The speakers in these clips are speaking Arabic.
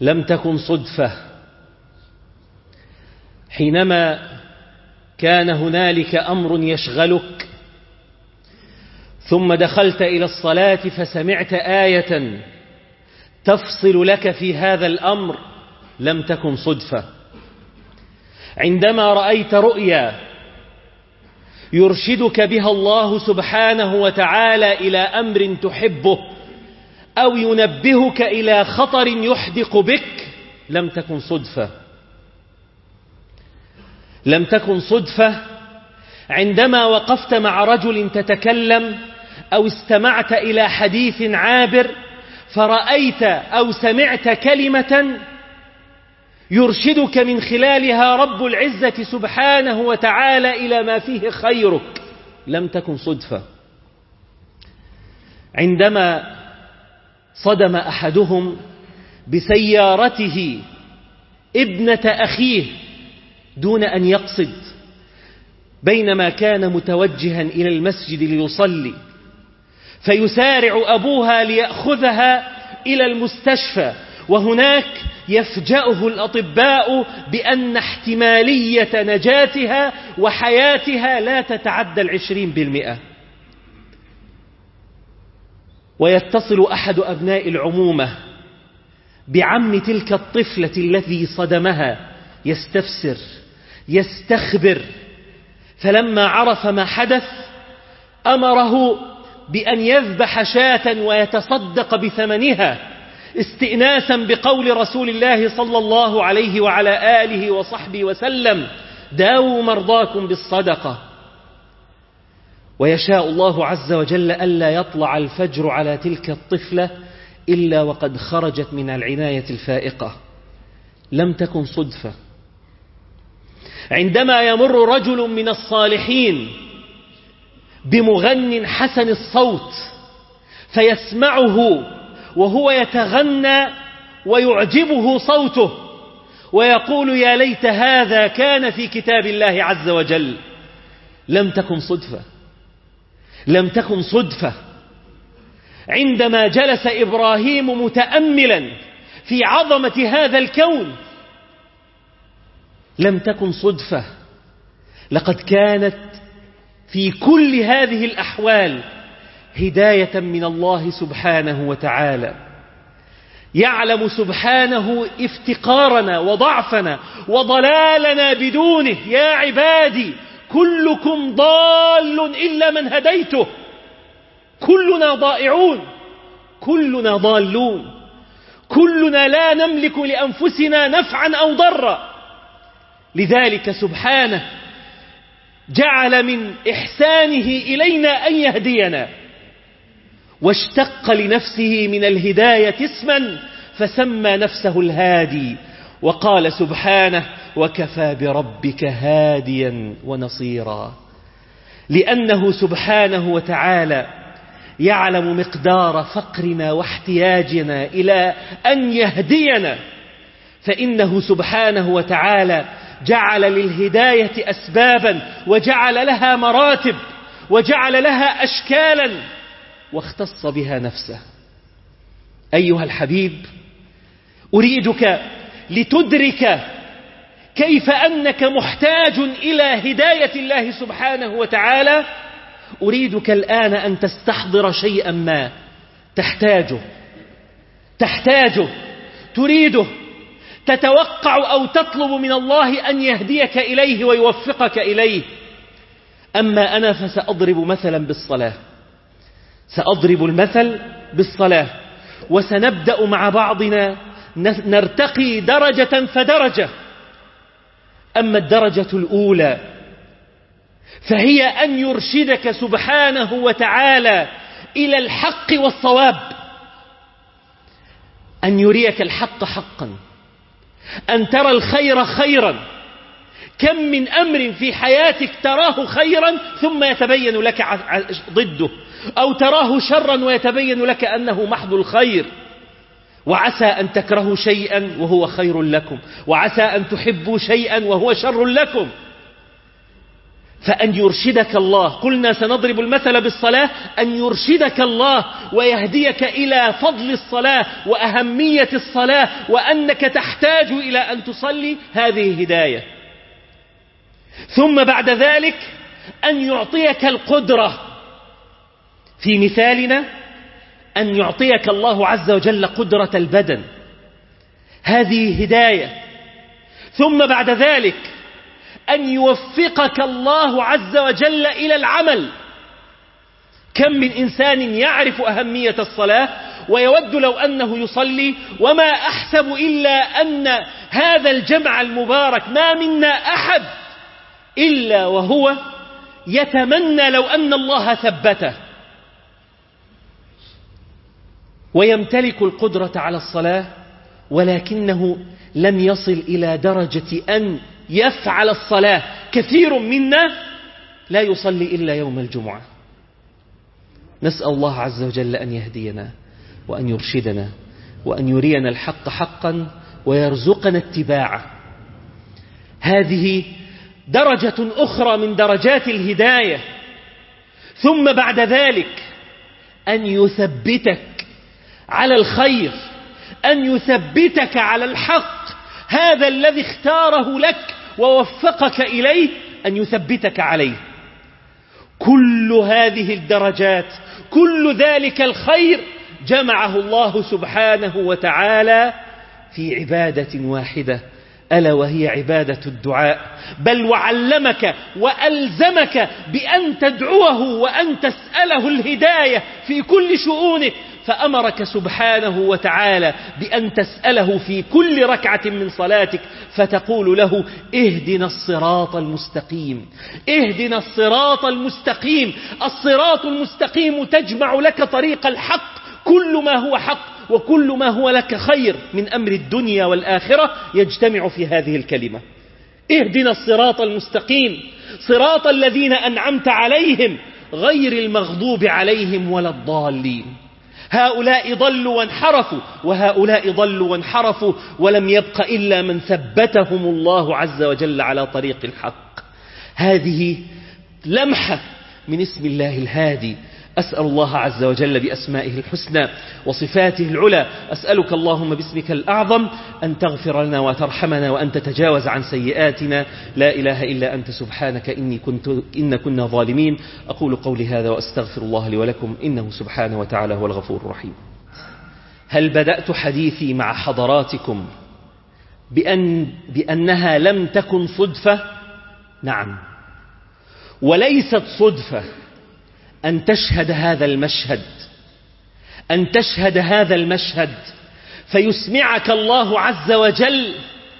لم تكن صدفة. حينما كان هنالك أمر يشغلك ثم دخلت إلى الصلاة فسمعت آية تفصل لك في هذا الأمر، لم تكن صدفة. عندما رأيت رؤيا يرشدك بها الله سبحانه وتعالى إلى أمر تحبه أو ينبهك إلى خطر يحدق بك، لم تكن صدفة. لم تكن صدفة عندما وقفت مع رجل تتكلم أو استمعت إلى حديث عابر فرأيت أو سمعت كلمة يرشدك من خلالها رب العزة سبحانه وتعالى إلى ما فيه خيرك، لم تكن صدفة. عندما صدم أحدهم بسيارته ابنة أخيه دون أن يقصد، بينما كان متوجها إلى المسجد ليصلي، فيسارع أبوها ليأخذها إلى المستشفى، وهناك يفجأه الأطباء بأن احتمالية نجاتها وحياتها لا تتعدى 20%. ويتصل أحد أبناء العمومة بعم تلك الطفلة التي صدمها يستفسر يستخبر، فلما عرف ما حدث أمره بأن يذبح شاة ويتصدق بثمنها استئناسا بقول رسول الله صلى الله عليه وعلى آله وصحبه وسلم: داووا مرضاكم بالصدقة. ويشاء الله عز وجل ألا يطلع الفجر على تلك الطفلة إلا وقد خرجت من العناية الفائقة، لم تكن صدفة. عندما يمر رجل من الصالحين بمغن حسن الصوت فيسمعه وهو يتغنى ويعجبه صوته ويقول: يا ليت هذا كان في كتاب الله عز وجل، لم تكن صدفة. لم تكن صدفة. عندما جلس إبراهيم متأملا في عظمة هذا الكون، لم تكن صدفة. لقد كانت في كل هذه الأحوال هداية من الله سبحانه وتعالى. يعلم سبحانه افتقارنا وضعفنا وضلالنا بدونه. يا عبادي كلكم ضال إلا من هديته، كلنا ضائعون، كلنا ضالون، كلنا لا نملك لأنفسنا نفعا أو ضرا. لذلك سبحانه جعل من إحسانه إلينا أن يهدينا، واشتق لنفسه من الهداية اسما فسمى نفسه الهادي، وقال سبحانه: وكفى بربك هاديا ونصيرا. لأنه سبحانه وتعالى يعلم مقدار فقرنا واحتياجنا إلى أن يهدينا، فإنه سبحانه وتعالى جعل للهداية أسبابا وجعل لها مراتب وجعل لها أشكالا واختص بها نفسه. أيها الحبيب، أريدك لتدرك كيف أنك محتاج إلى هداية الله سبحانه وتعالى. أريدك الآن أن تستحضر شيئا ما تحتاجه، تريده، تتوقع أو تطلب من الله أن يهديك إليه ويوفقك إليه. أما أنا فسأضرب مثلا بالصلاة، سأضرب المثل بالصلاة، وسنبدأ مع بعضنا نرتقي درجة فدرجة. أما الدرجة الأولى فهي أن يرشدك سبحانه وتعالى إلى الحق والصواب، أن يريك الحق حقا، أن ترى الخير خيرا. كم من أمر في حياتك تراه خيرا ثم يتبين لك ضده، أو تراه شرا ويتبين لك أنه محض الخير. وعسى أن تكرهوا شيئا وهو خير لكم، وعسى أن تحبوا شيئا وهو شر لكم. فأن يرشدك الله، قلنا سنضرب المثل بالصلاة، أن يرشدك الله ويهديك إلى فضل الصلاة وأهمية الصلاة وأنك تحتاج إلى أن تصلي، هذه هداية. ثم بعد ذلك أن يعطيك القدرة، في مثالنا أن يعطيك الله عز وجل قدرة البدن، هذه هداية. ثم بعد ذلك أن يوفقك الله عز وجل إلى العمل. كم من إنسان يعرف أهمية الصلاة ويود لو أنه يصلي، وما أحسب إلا أن هذا الجمع المبارك ما منا أحد إلا وهو يتمنى لو أن الله ثبته، ويمتلك القدرة على الصلاة، ولكنه لم يصل إلى درجة أن يفعل الصلاة. كثير منا لا يصلي إلا يوم الجمعة. نسأل الله عز وجل أن يهدينا وأن يرشدنا وأن يرينا الحق حقا ويرزقنا اتباعه. هذه درجة أخرى من درجات الهداية. ثم بعد ذلك أن يثبتك على الخير، أن يثبتك على الحق، هذا الذي اختاره لك ووفقك إليه أن يثبتك عليه. كل هذه الدرجات، كل ذلك الخير جمعه الله سبحانه وتعالى في عبادة واحدة، ألا وهي عبادة الدعاء. بل وعلمك وألزمك بأن تدعوه وأن تسأله الهداية في كل شؤونك، فأمرك سبحانه وتعالى بأن تسأله في كل ركعة من صلاتك، فتقول له: اهدنا الصراط المستقيم، اهدنا الصراط المستقيم. الصراط المستقيم تجمع لك طريق الحق، كل ما هو حق وكل ما هو لك خير من أمر الدنيا والآخرة يجتمع في هذه الكلمة. اهدنا الصراط المستقيم، صراط الذين أنعمت عليهم غير المغضوب عليهم ولا الضالين. هؤلاء ضلوا وانحرفوا وهؤلاء ضلوا وانحرفوا، ولم يبق إلا من ثبتهم الله عز وجل على طريق الحق. هذه لمحة من اسم الله الهادي. أسأل الله عز وجل بأسمائه الحسنى وصفاته العلى، أسألك اللهم باسمك الأعظم أن تغفر لنا وترحمنا وأن تتجاوز عن سيئاتنا. لا إله إلا أنت سبحانك إن كنا ظالمين. أقول قولي هذا وأستغفر الله لي ولكم، إنه سبحانه وتعالى هو الغفور الرحيم. هل بدأت حديثي مع حضراتكم بأنها لم تكن صدفة؟ نعم، وليست صدفة أن تشهد هذا المشهد، أن تشهد هذا المشهد فيسمعك الله عز وجل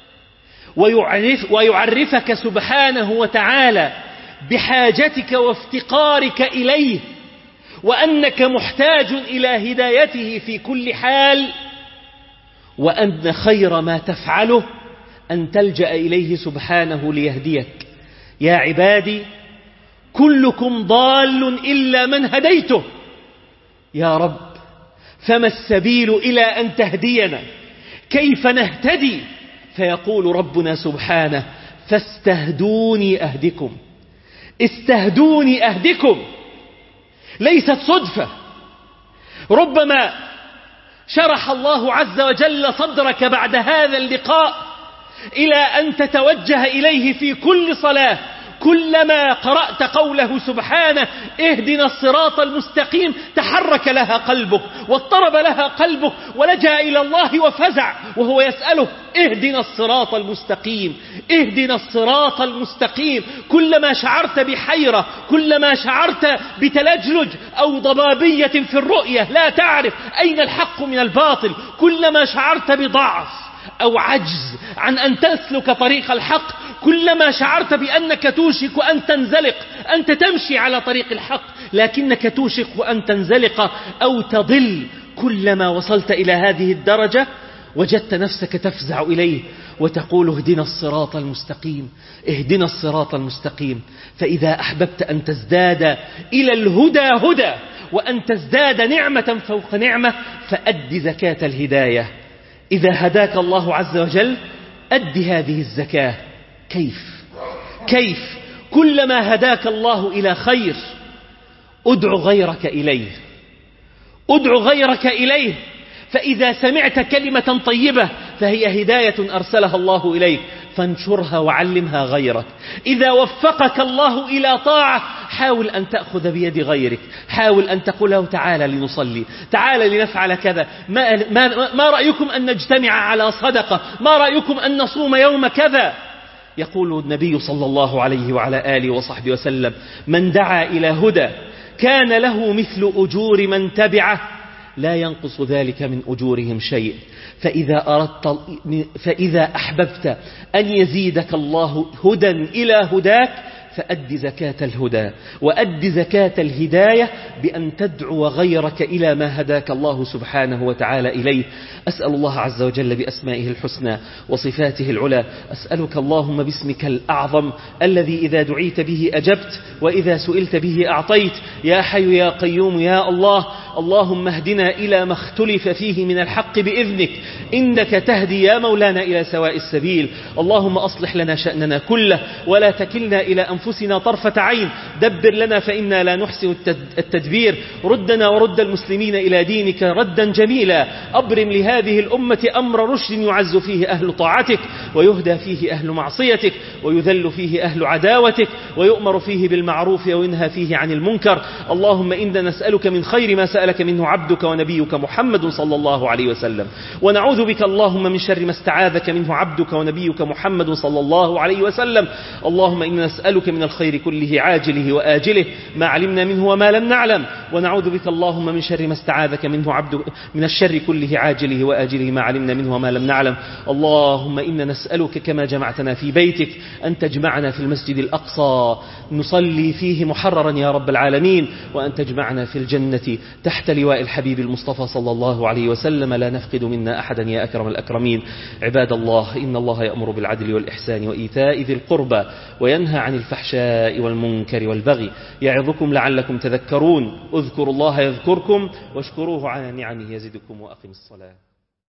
ويعرفك سبحانه وتعالى بحاجتك وافتقارك إليه، وأنك محتاج إلى هدايته في كل حال، وأن خير ما تفعله أن تلجأ إليه سبحانه ليهديك. يا عبادي كلكم ضال إلا من هديته. يا رب، فما السبيل إلى أن تهدينا؟ كيف نهتدي؟ فيقول ربنا سبحانه: فاستهدوني أهدكم. استهدوني أهدكم، ليست صدفة. ربما شرح الله عز وجل صدرك بعد هذا اللقاء إلى أن تتوجه إليه في كل صلاة. كلما قرأت قوله سبحانه: اهدنا الصراط المستقيم، تحرك لها قلبك واضطرب لها قلبك ولجأ إلى الله وفزع وهو يسأله: اهدنا الصراط المستقيم، اهدنا الصراط المستقيم. كلما شعرت بحيرة، كلما شعرت بتلجلج أو ضبابية في الرؤية لا تعرف أين الحق من الباطل، كلما شعرت بضعف أو عجز عن أن تسلك طريق الحق، كلما شعرت بأنك توشك أن تنزلق، أنت تمشي على طريق الحق لكنك توشك أن تنزلق أو تضل، كلما وصلت إلى هذه الدرجة وجدت نفسك تفزع إليه وتقول: اهدنا الصراط المستقيم، اهدنا الصراط المستقيم. فإذا أحببت أن تزداد إلى الهدى هدى وأن تزداد نعمة فوق نعمة، فأد زكاة الهداية. إذا هداك الله عز وجل أد هذه الزكاة. كيف؟ كلما هداك الله إلى خير ادع غيرك إليه، ادع غيرك إليه، فإذا سمعت كلمة طيبة فهي هداية أرسلها الله إليك فانشرها وعلمها غيرك. إذا وفقك الله إلى طاعة حاول أن تأخذ بيد غيرك، حاول أن تقول له تعالى لنصلي، تعالى لنفعل كذا، ما رأيكم أن نجتمع على صدقة، ما رأيكم أن نصوم يوم كذا. يقول النبي صلى الله عليه وعلى آله وصحبه وسلم: من دعا إلى هدى كان له مثل أجور من تبعه لا ينقص ذلك من أجورهم شيء. فإذا أحببت أن يزيدك الله هدى إلى هداك فأد زكاة الهدى وأد زكاة الهداية بأن تدعو غيرك إلى ما هداك الله سبحانه وتعالى إليه. أسأل الله عز وجل بأسمائه الحسنى وصفاته العلى، أسألك اللهم باسمك الأعظم الذي إذا دعيت به أجبت وإذا سئلت به أعطيت، يا حي يا قيوم يا الله. اللهم اهدنا إلى ما اختلف فيه من الحق بإذنك، إنك تهدي يا مولانا إلى سواء السبيل. اللهم أصلح لنا شأننا كله ولا تكلنا إلى أنفسنا طرفة عين، دبر لنا فإنا لا نحسن التدبير، ردنا ورد المسلمين إلى دينك ردا جميلا. أبرم لهذه الأمة أمر رشد يعز فيه أهل طاعتك ويهدى فيه أهل معصيتك ويذل فيه أهل عداوتك ويؤمر فيه بالمعروف وينهى فيه عن المنكر. اللهم إنا نسألك من خير ما سألك منه عبدك ونبيك محمد صلى الله عليه وسلم، ونعوذ بك اللهم من شر ما استعاذك منه عبدك ونبيك محمد صلى الله عليه وسلم. اللهم إنا نسألك من الخير كله عاجله وآجله ما علمنا منه وما لم نعلم، ونعوذ بك اللهم من شر ما استعاذك منه عبدك من الشر كله عاجله وآجله ما علمنا منه وما لم نعلم. اللهم إنا نسألك كما جمعتنا في بيتك أن تجمعنا في المسجد الأقصى نصلي فيه محررا يا رب العالمين، وأن تجمعنا في الجنة تحت لواء الحبيب المصطفى صلى الله عليه وسلم لا نفقد منا أحدا يا أكرم الأكرمين. عباد الله، إن الله يأمر بالعدل والإحسان وإيتاء ذي القربى وينهى عن الفحشاء والمنكر والبغي يعظكم لعلكم تذكرون. اذكروا الله يذكركم واشكروه على نعمه يزدكم وأقم الصلاة.